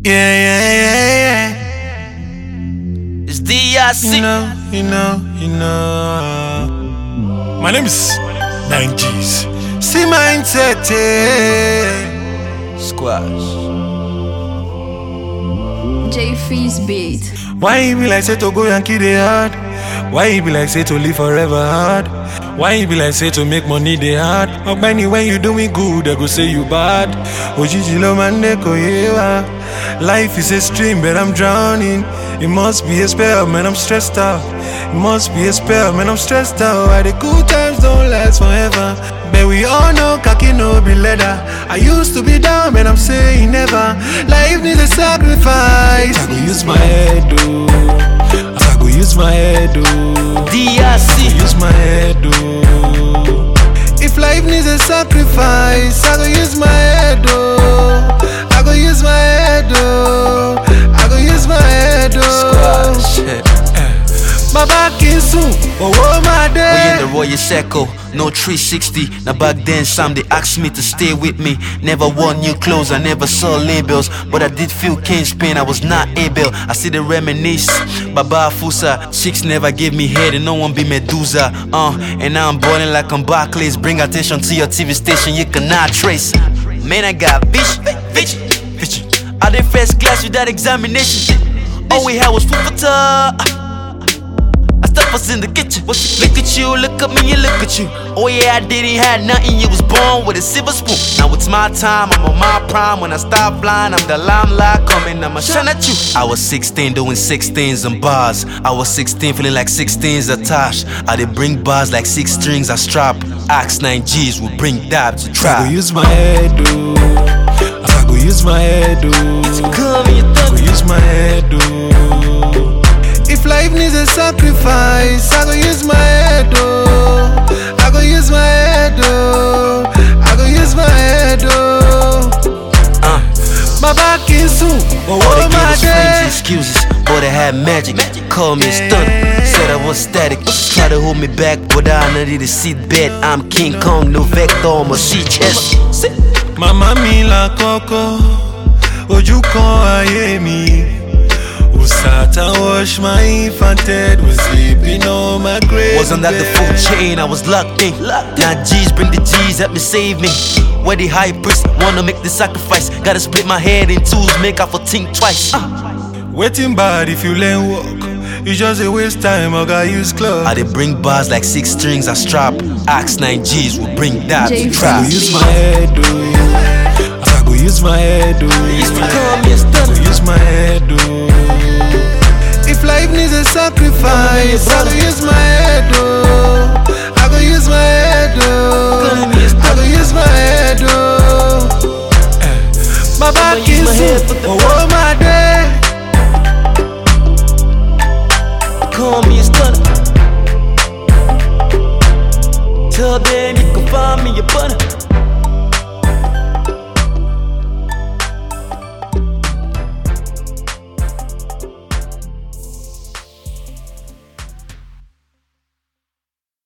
Yeah. It's DRC. You know. My name is 9G's. See mindset. Squash. J Freeze beat. Why he be like say to go Yankee they hard? Why he be like say to live forever hard? Why he be like say to make money they hard? Ogbeni when you doing good, they go say you bad. Ojiji lo mande ko yewa. Life is a stream, but I'm drowning. It must be a spell, man, I'm stressed out. It must be a spell, man, I'm stressed out. Why the good times don't last forever? But we all know cocky no be leather. I used to be down, but I'm saying never. Life needs a sacrifice. I go use my head, though. I go use my head, though. DRC. Use my head, though. If life needs a sacrifice, I go use my head, though. I go use my head, though. I go use my head, though. My back is soon, oh my day. We in the Royal Circle, no 360. Now back then, some they asked me to stay with me. Never wore new clothes, I never saw labels, but I did feel Kane's pain, I was not able. I see the reminisce, Baba Fusa. Chicks never gave me head and no one be Medusa. And now I'm balling like I'm Barclays. Bring attention to your TV station, you cannot trace. Man, I got vision. I did first class without examination. All we had was food for thought. I stuff us in the kitchen. Look at you, look at me, and look at you. Oh yeah, I didn't have nothing. You was born with a silver spoon. Now it's my time, I'm on my prime. When I stop flying, I'm the limelight coming. I'ma shine at you. I was 16 doing 16s and bars. I was 16 feeling like 16s attached. I did bring bars like 6 strings I strap. Axe 9G's will bring dab to trap. I go use my head, though. I go use my head, though. I go use my head, though. If life needs a sacrifice, I go use my head, though. I go use my head, though. I go use my head, though. My back is soon, all they gave was friends excuses, but I had magic. Call me a stunner, said I was static. Try to hold me back, but I needed a seat bed. I'm King Kong, no vector on my seat chest. Mama mi la coco, ojú kan ayé mi. Usata wash my infant head, was sleeping on my grave. Wasn't that the full chain? I was locked in. Now G's bring the G's, help me save me. Where the high priest wanna make the sacrifice? Gotta split my head in twos, make up for think twice. Waiting bad if you learn walk. You just a waste time, I got use club. I did bring bars like 6 strings I strap. Axe 9G's will bring that to trap. I go use my head, though. I go use my head, though. Use my head, though. If life needs a sacrifice, I